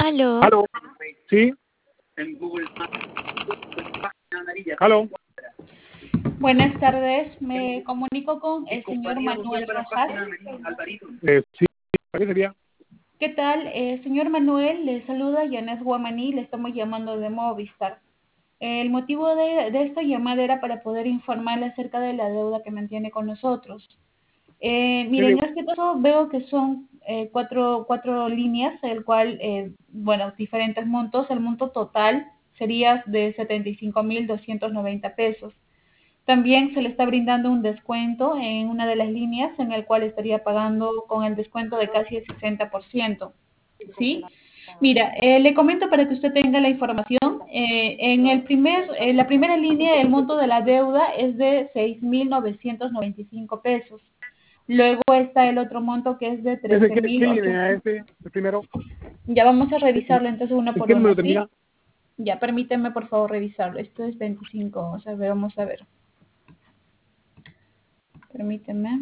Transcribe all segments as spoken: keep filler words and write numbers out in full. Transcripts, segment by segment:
Aló. ¿Aló? ¿Sí? ¿Aló? Buenas tardes, me comunico con el señor Manuel Rojas. Eh, sí, ¿para qué sería? ¿Qué tal? Eh, señor Manuel, le saluda Yanes Guamaní, le estamos llamando de Movistar. El motivo de, de esta llamada era para poder informarle acerca de la deuda que mantiene con nosotros. Eh, mire, en este caso veo que son eh, cuatro, cuatro líneas, el cual, eh, bueno, diferentes montos. El monto total sería de setenta y cinco mil doscientos noventa pesos. También se le está brindando un descuento en una de las líneas en el cual estaría pagando con el descuento de casi el sesenta por ciento. ¿Sí? Mira, eh, le comento para que usted tenga la información. Eh, en el primer, en la primera línea, el monto de la deuda es de seis mil novecientos noventa y cinco pesos. Luego está el otro monto que es de ¿Ese trece qué, mil qué línea ochocientos. es ese? El primero. Ya vamos a revisarlo entonces uno ¿En por qué número uno, ¿sí? termina? Ya, permíteme por favor revisarlo. Esto es veinticinco, o sea, vamos a ver. Permíteme.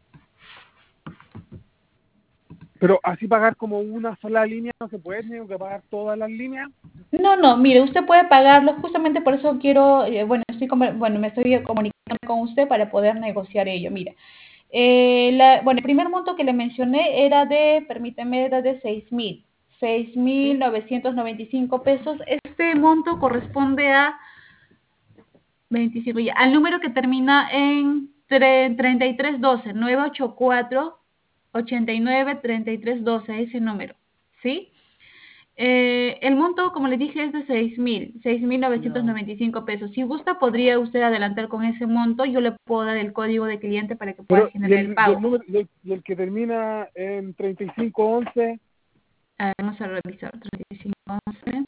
Pero así pagar como una sola línea no se puede, tengo que pagar todas las líneas. No, no, mire, usted puede pagarlo, justamente por eso quiero, eh, bueno, estoy como- bueno, me estoy comunicando con usted para poder negociar ello. Mira, eh, la, bueno, el primer monto que le mencioné era de, permíteme, era de seis mil, seis mil novecientos noventa y cinco pesos. Este monto corresponde a veinticinco, ya, al número que termina en tre- treinta y tres doce, nueve ocho cuatro, ochenta y nueve, treinta y tres doce, ese número, ¿sí? Eh, el monto, como le dije, es de seis mil, seis mil novecientos Ya. noventa y cinco pesos. Si gusta, podría usted adelantar con ese monto. Yo le puedo dar el código de cliente para que pueda Pero, ¿y generar el el, y el pago. número, y el, y el que termina en treinta y cinco once? A ver, vamos a revisar. treinta y cinco once.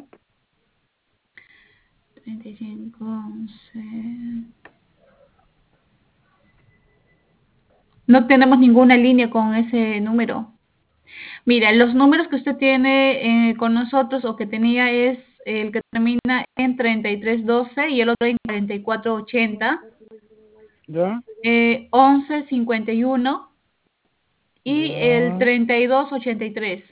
treinta y cinco once. No tenemos ninguna línea con ese número. Mira, los números que usted tiene eh, con nosotros o que tenía es el que termina en treinta y tres doce y el otro en cuarenta y cuatro ochenta. ¿Ya? Eh, once cincuenta y uno y el Ya. treinta y dos ochenta y tres.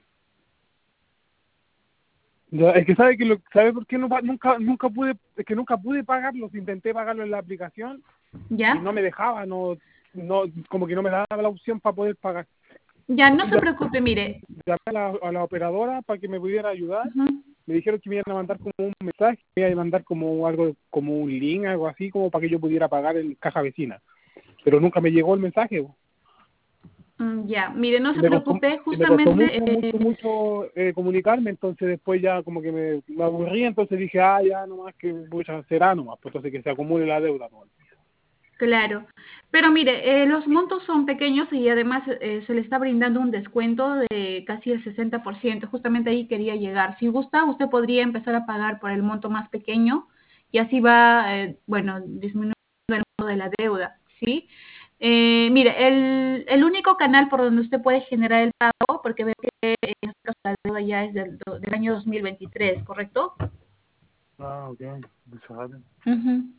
Ya, es que sabe que lo, sabe por qué no pa- nunca nunca pude, es que nunca pude pagarlos, intenté pagarlo en la aplicación y ¿Ya? no me dejaba, no no como que no me daba la opción para poder pagar. Ya, no se Ya- preocupe, mire. Llamé a la, a la operadora para que me pudiera ayudar. Ujú. Me dijeron que me iban a mandar como un mensaje, me iban a mandar como algo, como un link, algo así, como para que yo pudiera pagar en caja vecina. Pero nunca me llegó el mensaje. bo. Mm, Ya, mire, no Y se me costó, preocupe, y me costó justamente, mucho, eh, mucho, mucho eh, comunicarme, entonces después ya como que me, me aburrí, entonces dije, ah, ya nomás que pucha, será nomás, pues entonces que se acumule la deuda. ¿No? claro. Pero mire, eh, los montos son pequeños y además eh, se le está brindando un descuento de casi el sesenta por ciento. Justamente ahí quería llegar. Si gusta, usted podría empezar a pagar por el monto más pequeño y así va, eh, bueno, disminuyendo el monto de la deuda, ¿sí? Eh, mire, el, el único canal por donde usted puede generar el pago, porque veo que en este caso la deuda ya es del, do- del año dos mil veintitrés, ¿correcto? Ah, ok. Ujú.